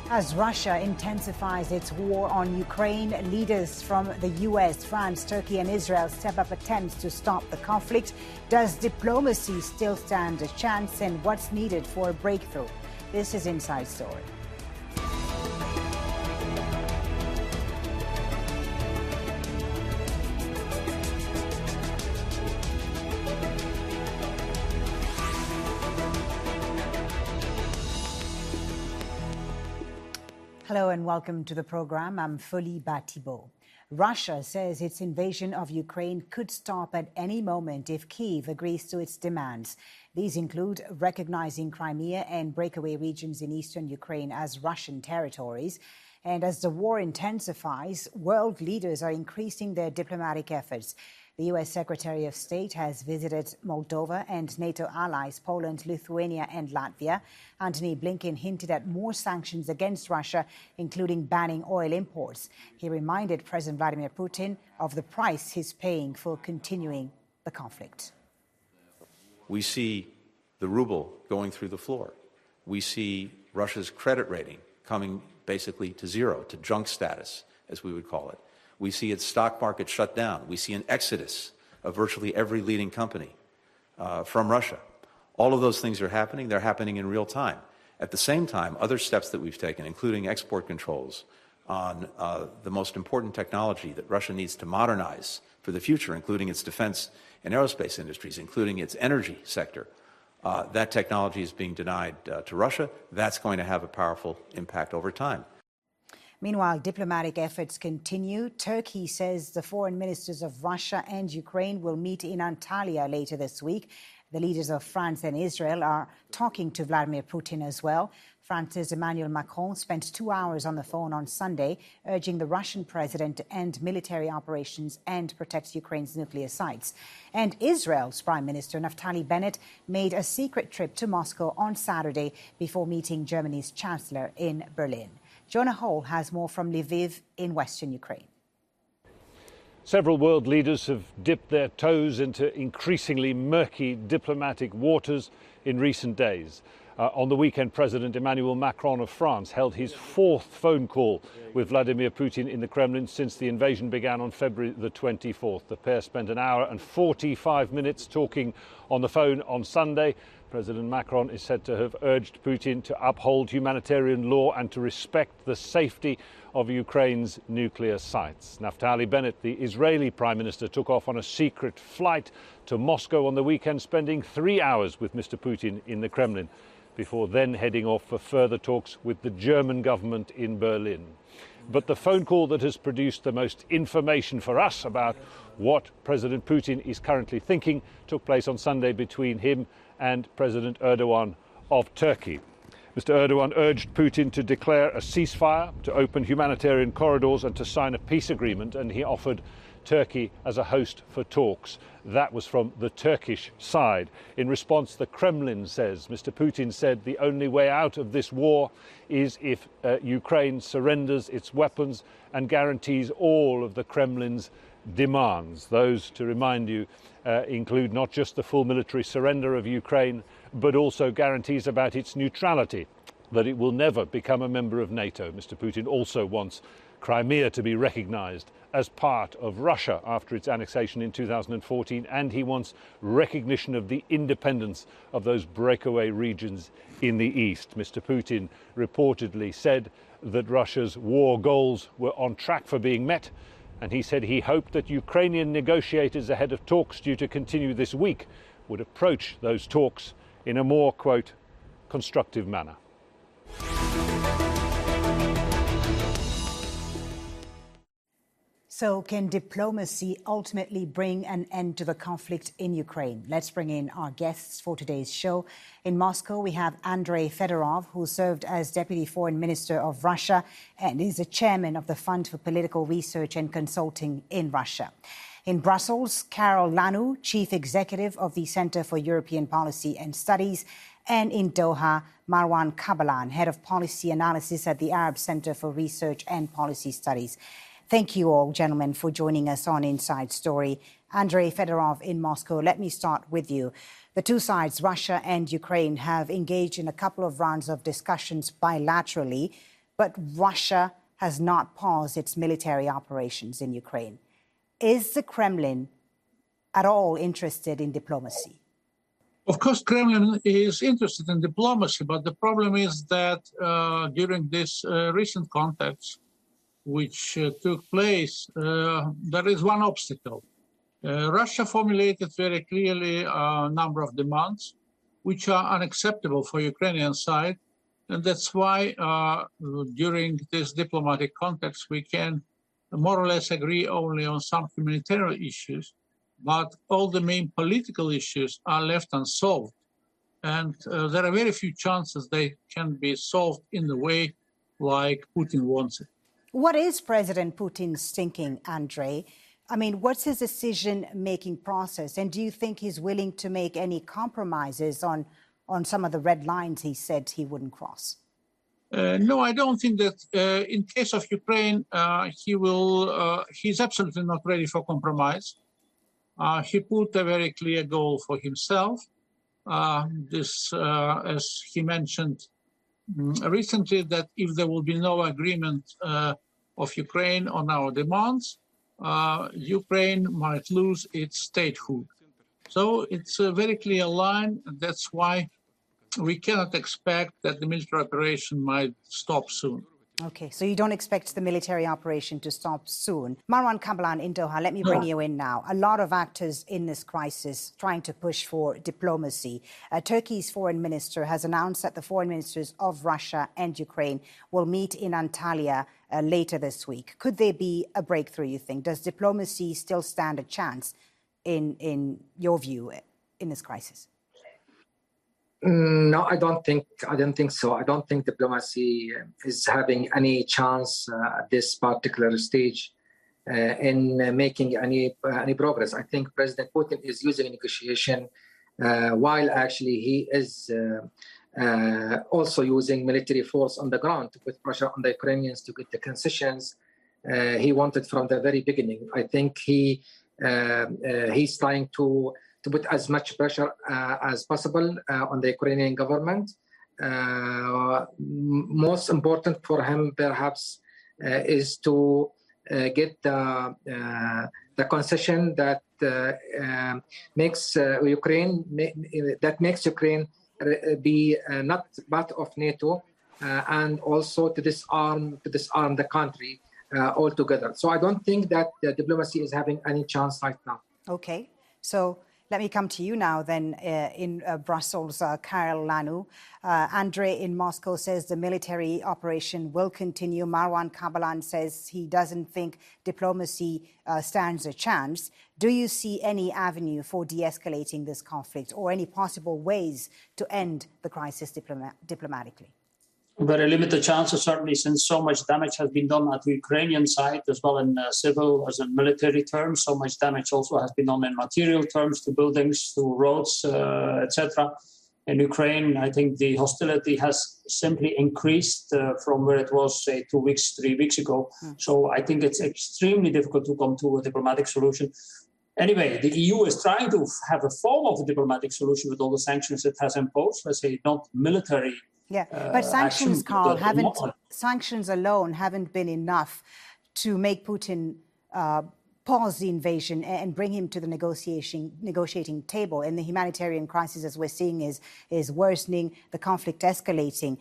As Russia intensifies its war on Ukraine, leaders from the US, France, Turkey and Israel step up attempts to stop the conflict. Does diplomacy still stand a chance, and what's needed for a breakthrough? This is Inside Story. Hello and welcome to the program. I'm Folie Batibo. Russia says its invasion of Ukraine could stop at any moment if Kyiv agrees to its demands. These include recognizing Crimea and breakaway regions in eastern Ukraine as Russian territories. And as the war intensifies, world leaders are increasing their diplomatic efforts. The U.S. Secretary of State has visited Moldova and NATO allies Poland, Lithuania and Latvia. Antony Blinken hinted at more sanctions against Russia, including banning oil imports. He reminded President Vladimir Putin of the price he's paying for continuing the conflict. We see the ruble going through the floor. We see Russia's credit rating coming basically to zero, to junk status, as we would call it. We see its stock market shut down. We see an exodus of virtually every leading company from Russia. All of those things are happening. They're happening in real time. At the same time, other steps that we've taken, including export controls on the most important technology that Russia needs to modernize for the future, including its defense and aerospace industries, including its energy sector, that technology is being denied to Russia. That's going to have a powerful impact over time. Meanwhile, diplomatic efforts continue. Turkey says the foreign ministers of Russia and Ukraine will meet in Antalya later this week. The leaders of France and Israel are talking to Vladimir Putin as well. France's Emmanuel Macron spent 2 hours on the phone on Sunday, urging the Russian president to end military operations and protect Ukraine's nuclear sites. And Israel's Prime Minister Naftali Bennett made a secret trip to Moscow on Saturday before meeting Germany's Chancellor in Berlin. Jonah Hall has more from Lviv in western Ukraine. Several world leaders have dipped their toes into increasingly murky diplomatic waters in recent days. On the weekend, President Emmanuel Macron of France held his fourth phone call with Vladimir Putin in the Kremlin since the invasion began on February the 24th. The pair spent an hour and 45 minutes talking on the phone on Sunday. President Macron is said to have urged Putin to uphold humanitarian law and to respect the safety of Ukraine's nuclear sites. Naftali Bennett, the Israeli Prime Minister, took off on a secret flight to Moscow on the weekend, spending 3 hours with Mr. Putin in the Kremlin, before then heading off for further talks with the German government in Berlin. But the phone call that has produced the most information for us about what President Putin is currently thinking took place on Sunday between him and President Erdogan of Turkey. Mr. Erdogan urged Putin to declare a ceasefire, to open humanitarian corridors and to sign a peace agreement, and he offered Turkey as a host for talks. That was from the Turkish side. In response, the Kremlin says, Mr. Putin said the only way out of this war is if Ukraine surrenders its weapons and guarantees all of the Kremlin's demands. Those, to remind you, include not just the full military surrender of Ukraine, but also guarantees about its neutrality, that it will never become a member of NATO. Mr. Putin also wants Crimea to be recognized as part of Russia after its annexation in 2014, and he wants recognition of the independence of those breakaway regions in the east. Mr. Putin reportedly said that Russia's war goals were on track for being met, and he said he hoped that Ukrainian negotiators ahead of talks due to continue this week would approach those talks in a more, quote, constructive manner. So can diplomacy ultimately bring an end to the conflict in Ukraine? Let's bring in our guests for today's show. In Moscow, we have Andrei Fedorov, who served as Deputy Foreign Minister of Russia and is the chairman of the Fund for Political Research and Consulting in Russia. In Brussels, Carol Lanu, Chief Executive of the Center for European Policy and Studies. And in Doha, Marwan Kabalan, Head of Policy Analysis at the Arab Center for Research and Policy Studies. Thank you all, gentlemen, for joining us on Inside Story. Andrei Fedorov in Moscow, let me start with you. The two sides, Russia and Ukraine, have engaged in a couple of rounds of discussions bilaterally. but Russia has not paused its military operations in Ukraine. Is the Kremlin at all interested in diplomacy? Of course, Kremlin is interested in diplomacy, but the problem is that during this recent contacts, which took place, there is one obstacle. Russia formulated very clearly a number of demands, which are unacceptable for Ukrainian side, and that's why during this diplomatic context we can more or less agree only on some humanitarian issues, but all the main political issues are left unsolved. And there are very few chances they can be solved in the way like Putin wants it. What is President Putin's thinking, Andrei? I mean, what's his decision-making process? And do you think he's willing to make any compromises on some of the red lines he said he wouldn't cross? No, I don't think that in case of Ukraine, he's absolutely not ready for compromise. He put a very clear goal for himself. As he mentioned recently, that if there will be no agreement of Ukraine on our demands, Ukraine might lose its statehood. So it's a very clear line. That's why we cannot expect that the military operation might stop soon. Okay, so you don't expect the military operation to stop soon. Marwan Kabalan in Doha, let me bring you in now. A lot of actors in this crisis trying to push for diplomacy. Turkey's foreign minister has announced that the foreign ministers of Russia and Ukraine will meet in Antalya later this week. Could there be a breakthrough, you think? Does diplomacy still stand a chance, in your view, in this crisis? No, I don't think so. I don't think diplomacy is having any chance at this particular stage in making any progress. I think President Putin is using negotiation while actually he is also using military force on the ground to put pressure on the Ukrainians to get the concessions he wanted from the very beginning. I think he's trying to put as much pressure as possible on the Ukrainian government. Most important for him, perhaps, is to get the concession that makes Ukraine be not part of NATO, and also to disarm the country altogether. So I don't think that the diplomacy is having any chance right now. Okay, so let me come to you now then in Brussels, Karel Lanu. Andrei in Moscow says the military operation will continue. Marwan Kabalan says he doesn't think diplomacy stands a chance. Do you see any avenue for de-escalating this conflict or any possible ways to end the crisis diplomatically? Very limited chances, certainly, since so much damage has been done at the Ukrainian side, as well in civil as in military terms. So much damage also has been done in material terms to buildings, to roads, etc. In Ukraine, I think the hostility has simply increased from where it was, say, 2 weeks, 3 weeks ago. So I think it's extremely difficult to come to a diplomatic solution. Anyway, the EU is trying to have a form of a diplomatic solution with all the sanctions it has imposed, let's say not military. Yeah, but sanctions, Karl, sanctions alone haven't been enough to make Putin pause the invasion and bring him to the negotiating table. And the humanitarian crisis, as we're seeing, is worsening, the conflict escalating.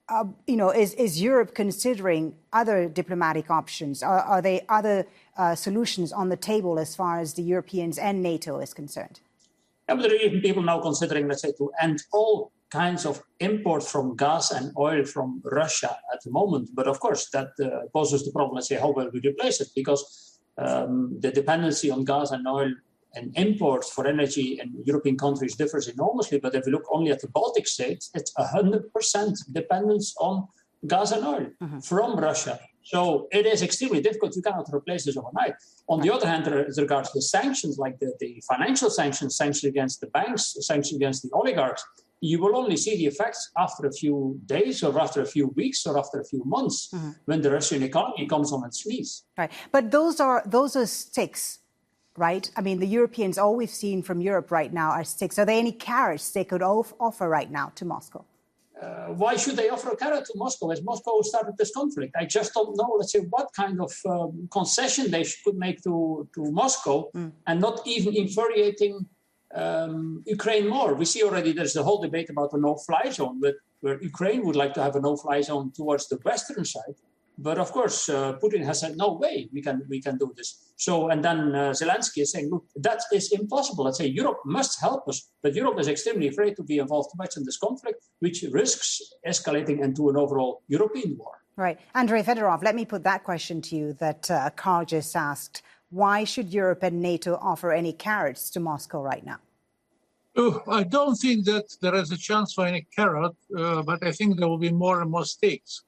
Is Europe considering other diplomatic options? Are there other solutions on the table as far as the Europeans and NATO is concerned? Yeah, but there are even people now considering, let's say, to end all kinds of import from gas and oil from Russia at the moment. But of course, that poses the problem, let's say, how will we replace it? Because the dependency on gas and oil and imports for energy in European countries differs enormously. But if you look only at the Baltic states, it's 100% dependence on gas and oil from Russia. So it is extremely difficult. You cannot replace this overnight. On the other hand, as regards to sanctions, like the financial sanctions against the banks, sanctions against the oligarchs, you will only see the effects after a few days or after a few weeks or after a few months when the Russian economy comes on its knees. Right. But those are sticks, right? I mean, the Europeans, all we've seen from Europe right now are sticks. Are there any carrots they could offer right now to Moscow? why should they offer a carrot to Moscow as Moscow started this conflict? I just don't know, let's say, what kind of concession they could make to Moscow and not even infuriating Ukraine more. We see already there's the whole debate about the no-fly zone, where Ukraine would like to have a no-fly zone towards the western side. But of course, Putin has said, no way, we can do this. So, and then Zelensky is saying, look, that is impossible. Let's say Europe must help us, but Europe is extremely afraid to be involved too much in this conflict, which risks escalating into an overall European war. Right. Andrei Fedorov, let me put that question to you that Carl just asked. Why should Europe and NATO offer any carrots to Moscow right now? Oh, I don't think that there is a chance for any carrot, but I think there will be more and more stakes.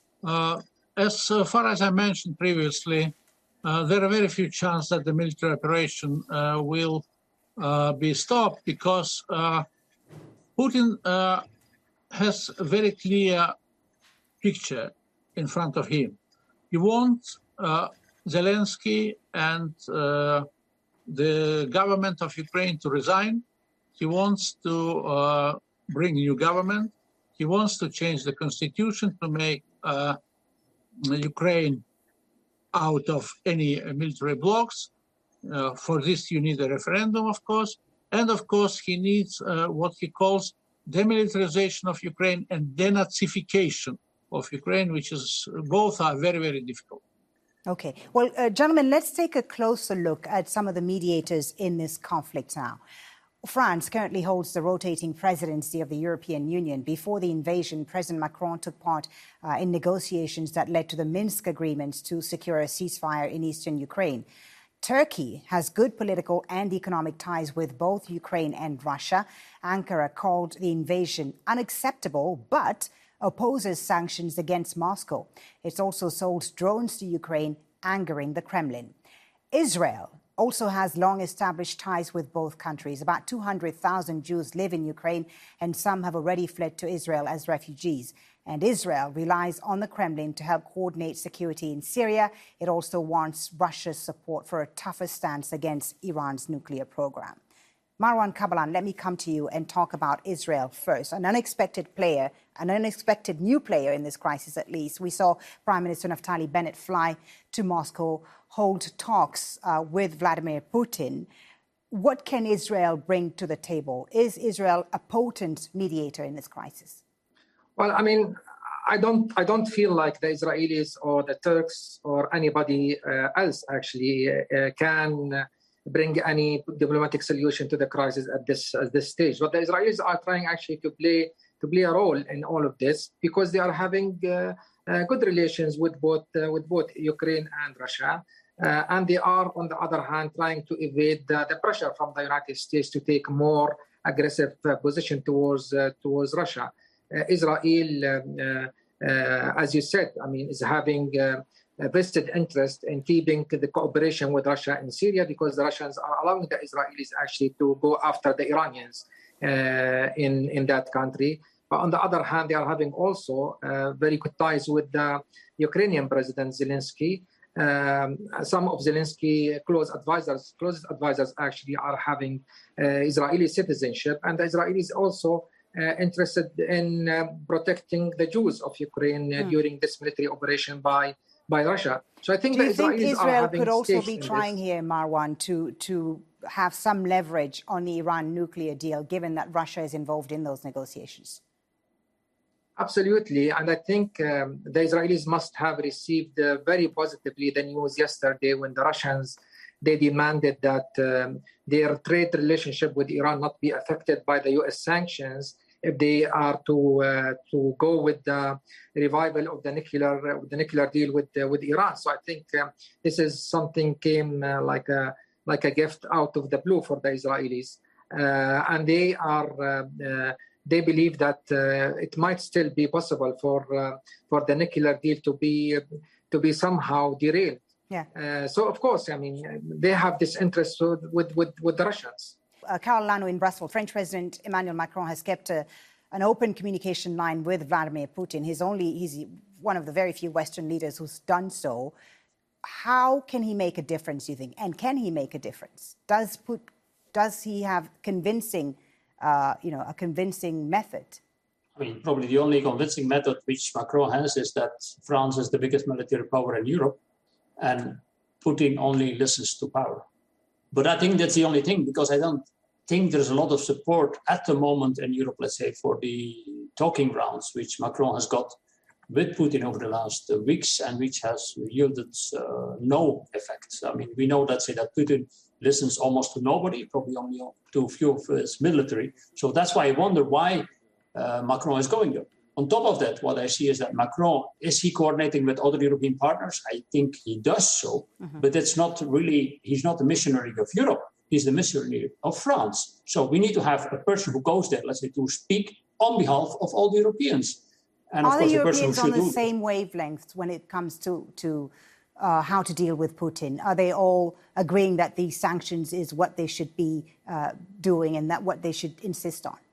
As far as I mentioned previously, there are very few chances that the military operation will be stopped because Putin has a very clear picture in front of him. He wants Zelensky and the government of Ukraine to resign. He wants to bring a new government. He wants to change the constitution to make Ukraine out of any military blocks. For this, you need a referendum, of course. And of course, he needs what he calls demilitarization of Ukraine and denazification of Ukraine, which is both are very, very difficult. Okay. Well, gentlemen, let's take a closer look at some of the mediators in this conflict now. France currently holds the rotating presidency of the European Union. Before the invasion, President Macron took part in negotiations that led to the Minsk agreements to secure a ceasefire in eastern Ukraine. Turkey has good political and economic ties with both Ukraine and Russia. Ankara called the invasion unacceptable, but opposes sanctions against Moscow. It's also sold drones to Ukraine, angering the Kremlin. Israel also has long-established ties with both countries. About 200,000 Jews live in Ukraine, and some have already fled to Israel as refugees. And Israel relies on the Kremlin to help coordinate security in Syria. It also wants Russia's support for a tougher stance against Iran's nuclear program. Marwan Kabalan, let me come to you and talk about Israel first. An unexpected player, an unexpected new player in this crisis, at least. We saw Prime Minister Naftali Bennett fly to Moscow, hold talks with Vladimir Putin. What can Israel bring to the table? Is Israel a potent mediator in this crisis? Well, I mean, I don't feel like the Israelis or the Turks or anybody else actually can bring any diplomatic solution to the crisis at this stage. But the Israelis are trying actually to play a role in all of this because they are having good relations with both Ukraine and Russia. And they are, on the other hand, trying to evade the pressure from the United States to take more aggressive position towards Russia. Israel, as you said, I mean, is having a vested interest in keeping the cooperation with Russia in Syria because the Russians are allowing the Israelis actually to go after the Iranians in that country. But on the other hand, they are having also very good ties with the Ukrainian President Zelensky. Some of Zelensky's closest advisors actually are having Israeli citizenship, and the Israelis also interested in protecting the Jews of Ukraine during this military operation by Russia. So I think Do you the Israelis think Israel could also be this. trying here, Marwan, to have some leverage on the Iran nuclear deal, given that Russia is involved in those negotiations? Absolutely. And I think the Israelis must have received very positively the news yesterday when the Russians, they demanded that their trade relationship with Iran not be affected by the U.S. sanctions if they are to go with the revival of the nuclear deal with Iran. So I think this is something came like a gift out of the blue for the Israelis. And they are... They believe that it might still be possible for the nuclear deal to be somehow derailed. Yeah. So of course, I mean, they have this interest with the Russians. Carol Lano in Brussels, French President Emmanuel Macron has kept an open communication line with Vladimir Putin. He's one of the very few Western leaders who's done so. How can he make a difference, you think? And can he make a difference? Does he have convincing? A convincing method? I mean, probably the only convincing method which Macron has is that France is the biggest military power in Europe and Putin only listens to power. But I think that's the only thing, because I don't think there's a lot of support at the moment in Europe, let's say, for the talking rounds, which Macron has got with Putin over the last weeks and which has yielded no effect. I mean, we know that Putin listens almost to nobody, probably only to a few of his military. So that's why I wonder why Macron is going there. On top of that, what I see is that Macron, is he coordinating with other European partners? I think he does so, but it's not really, he's not the missionary of Europe. He's the missionary of France. So we need to have a person who goes there, let's say, to speak on behalf of all the Europeans. And are the Europeans on the same wavelengths when it comes to how to deal with Putin? Are they all agreeing that these sanctions is what they should be doing and that what they should insist on?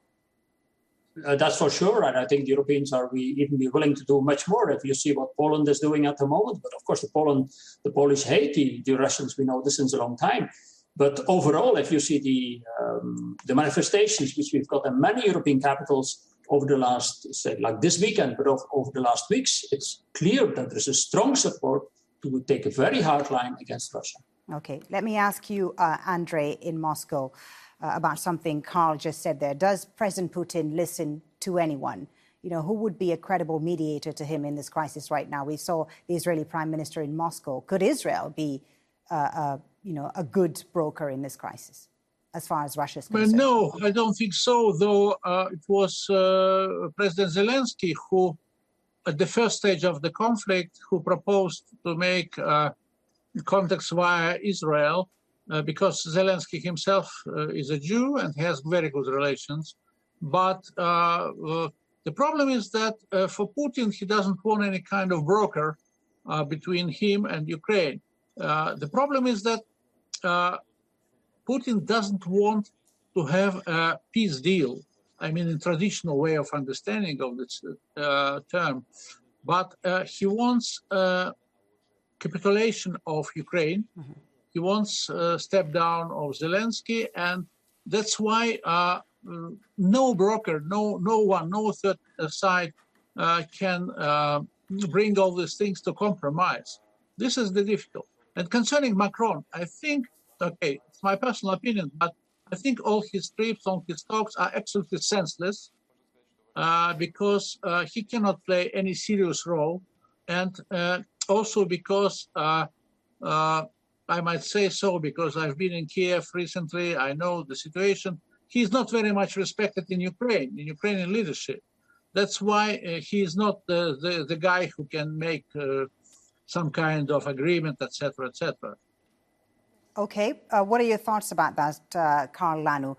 That's for sure. And I think the Europeans are even be willing to do much more if you see what Poland is doing at the moment. But of course, the Polish hate the Russians. We know this since a long time. But overall, if you see the manifestations which we've got in many European capitals over the last, say, like this weekend, but over the last weeks, it's clear that there's a strong support to take a very hard line against Russia. Okay, let me ask you, Andrei, in Moscow, about something Carl just said there. Does President Putin listen to anyone? You know, who would be a credible mediator to him in this crisis right now? We saw the Israeli Prime Minister in Moscow. Could Israel be a good broker in this crisis, as far as Russia is concerned? No, I don't think so, though it was President Zelensky who, at the first stage of the conflict, who proposed to make contacts via Israel, because Zelensky himself is a Jew and has very good relations. But the problem is that for Putin, he doesn't want any kind of broker between him and Ukraine. The problem is that Putin doesn't want to have a peace deal. I mean, in traditional way of understanding of this term, but he wants capitulation of Ukraine. He wants a step down of Zelensky, and that's why no broker, no one, no third side can bring all these things to compromise. This is the difficult. And concerning Macron, I think, okay, it's my personal opinion, but I think all his trips, all his talks are absolutely senseless because he cannot play any serious role. And also because, I might say so, because I've been in Kiev recently, I know the situation. He's not very much respected in Ukrainian leadership. That's why he is not the guy who can make some kind of agreement, etc., etc. Okay. What are your thoughts about that, Carl Lanu?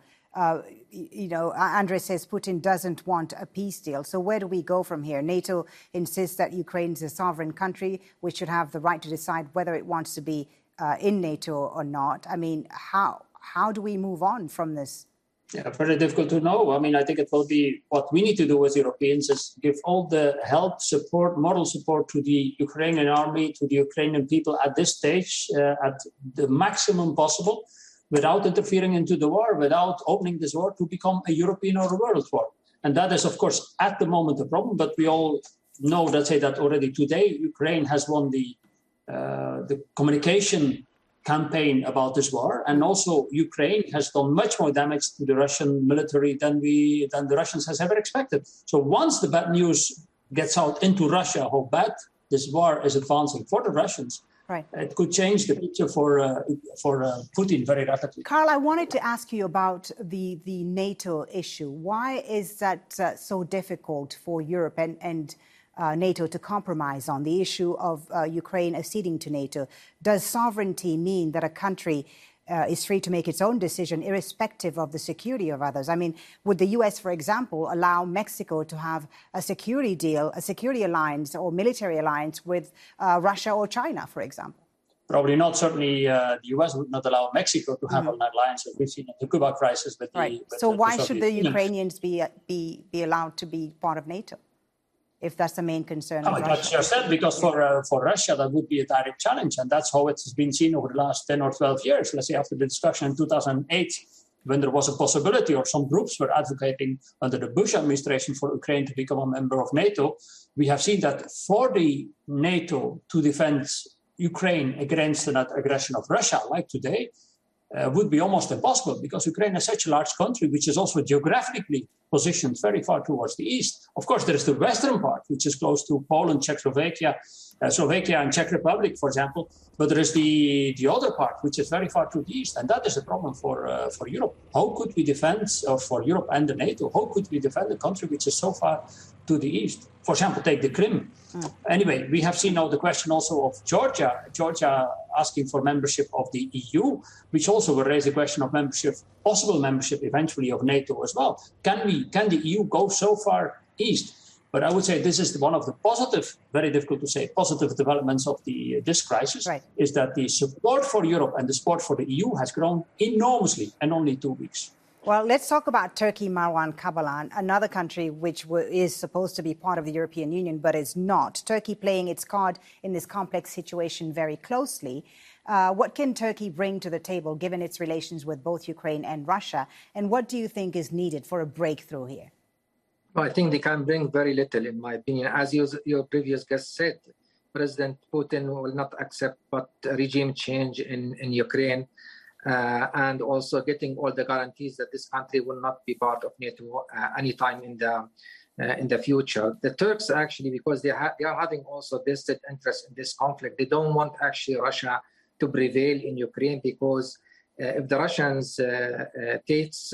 Andrei says Putin doesn't want a peace deal. So where do we go from here? NATO insists that Ukraine is a sovereign country, which should have the right to decide whether it wants to be in NATO or not. I mean, how do we move on from this? Yeah, very difficult to know. I mean, I think it will be what we need to do as Europeans is give all the help, support, moral support to the Ukrainian army, to the Ukrainian people at this stage, at the maximum possible, without interfering into the war, without opening this war to become a European or a world war. And that is, of course, at the moment a problem. But we all know that already today, Ukraine has won the communication campaign about this war, and also Ukraine has done much more damage to the Russian military than the Russians has ever expected. So once the bad news gets out into Russia, how bad this war is advancing for the Russians, right, it could change the picture for Putin very rapidly. Carl, I wanted to ask you about the NATO issue. Why is that so difficult for Europe and NATO to compromise on the issue of Ukraine acceding to NATO? Does sovereignty mean that a country is free to make its own decision irrespective of the security of others? I mean, would the U.S., for example, allow Mexico to have a security deal, a security alliance or military alliance with Russia or China, for example? Probably not. Certainly, the U.S. would not allow Mexico to have an alliance, as we've seen in the Cuba crisis. So why should the Ukrainians be allowed to be part of NATO, if that's the main concern of Russia? That's just said, because for Russia, that would be a direct challenge. And that's how it has been seen over the last 10 or 12 years. Let's say after the discussion in 2008 when there was a possibility, or some groups were advocating under the Bush administration for Ukraine to become a member of NATO, we have seen that for the NATO to defend Ukraine against the aggression of Russia, like today, would be almost impossible, because Ukraine is such a large country, which is also geographically positioned very far towards the east. Of course, there is the western part, which is close to Poland, Czechoslovakia, Slovakia and Czech Republic, for example. But there is the other part, which is very far to the east. And that is the problem for Europe. How could we defend, for Europe and the NATO, how could we defend a country which is so far to the east? For example, take the Crimea. Anyway, we have seen now the question also of Georgia asking for membership of the EU, which also will raise the question of membership, possible membership eventually of NATO as well. Can the EU go so far east? But I would say this is one of the positive, very difficult to say, positive developments of this crisis, right, is that the support for Europe and the support for the EU has grown enormously in only 2 weeks. Well, let's talk about Turkey, Marwan Kabalan, another country which is supposed to be part of the European Union, but is not. Turkey playing its card in this complex situation very closely. What can Turkey bring to the table, given its relations with both Ukraine and Russia? And what do you think is needed for a breakthrough here? Well, I think they can bring very little, in my opinion. As your previous guest said, President Putin will not accept but regime change in Ukraine. And also getting all the guarantees that this country will not be part of NATO anytime in the future. The Turks actually, because they are having also vested interest in this conflict, they don't want actually Russia to prevail in Ukraine, because if the Russians takes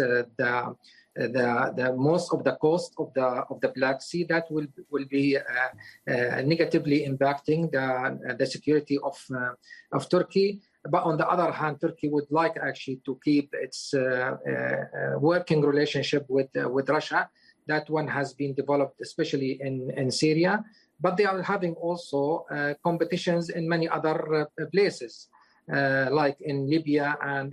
the most of the coast of the Black Sea, that will be negatively impacting the security of Turkey. But on the other hand, Turkey would like actually to keep its working relationship with Russia. That one has been developed, especially in Syria. But they are having also competitions in many other places, like in Libya and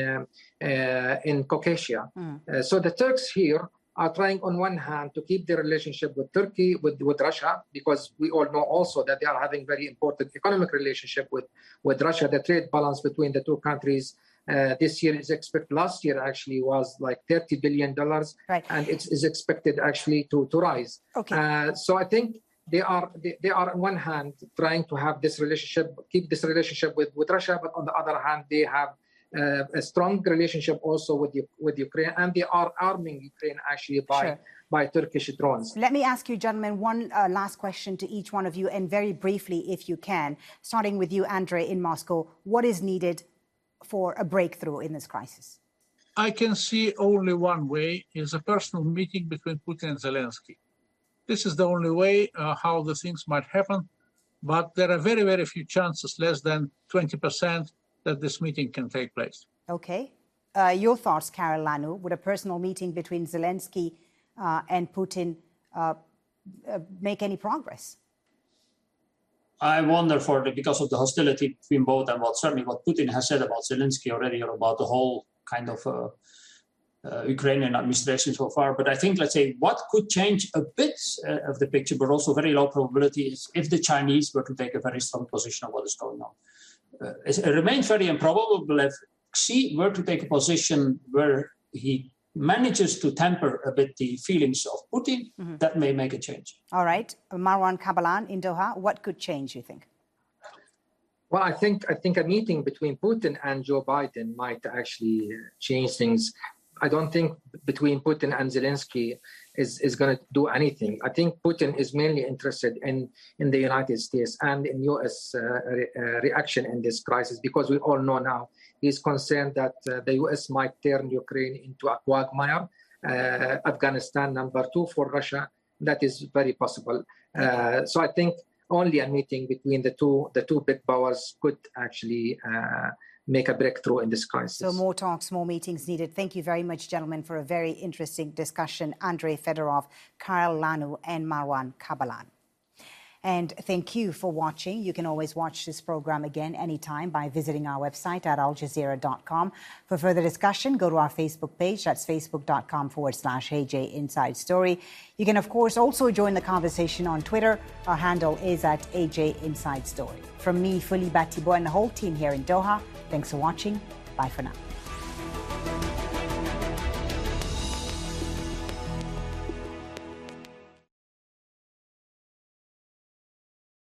in Caucasia. So the Turks here are trying on one hand to keep their relationship with Turkey, with Russia, because we all know also that they are having very important economic relationship with Russia. The trade balance between the two countries this year is expected, last year actually was like $30 billion, right, and it is expected actually to rise. Okay. So I think they are on one hand trying to have this relationship, keep this relationship with Russia, but on the other hand they have a strong relationship also with Ukraine, and they are arming Ukraine actually by Turkish drones. Let me ask you, gentlemen, one last question to each one of you, and very briefly, if you can, starting with you, Andrei, in Moscow. What is needed for a breakthrough in this crisis? I can see only one way, is a personal meeting between Putin and Zelensky. This is the only way how the things might happen, but there are very, very few chances, less than 20%, that this meeting can take place. Okay. Your thoughts, Carol Lanu, would a personal meeting between Zelensky and Putin make any progress? I wonder because of the hostility between both, and certainly what Putin has said about Zelensky already, or about the whole kind of Ukrainian administration so far. But I think, let's say, what could change a bit of the picture, but also very low probability, is if the Chinese were to take a very strong position on what is going on. It remains very improbable, but if Xi were to take a position where he manages to temper a bit the feelings of Putin, that may make a change. All right. Marwan Kabalan in Doha, what could change, you think? Well, I think a meeting between Putin and Joe Biden might actually change things. I don't think between Putin and Zelensky is going to do anything. I think Putin is mainly interested in the United States and in U.S. Reaction in this crisis, because we all know now he's concerned that the U.S. might turn Ukraine into a quagmire. Afghanistan number 2 for Russia. That is very possible. So I think only a meeting between the two big powers could actually make a breakthrough in this crisis. So more talks, more meetings needed. Thank you very much, gentlemen, for a very interesting discussion. Andrei Fedorov, Carol Lanu, and Marwan Kabalan. And thank you for watching. You can always watch this program again anytime by visiting our website at aljazeera.com. For further discussion, go to our Facebook page. That's facebook.com/AJ Inside Story. You can, of course, also join the conversation on Twitter. Our handle is at AJ Inside Story. From me, Fuli Batibo, and the whole team here in Doha, thanks for watching. Bye for now.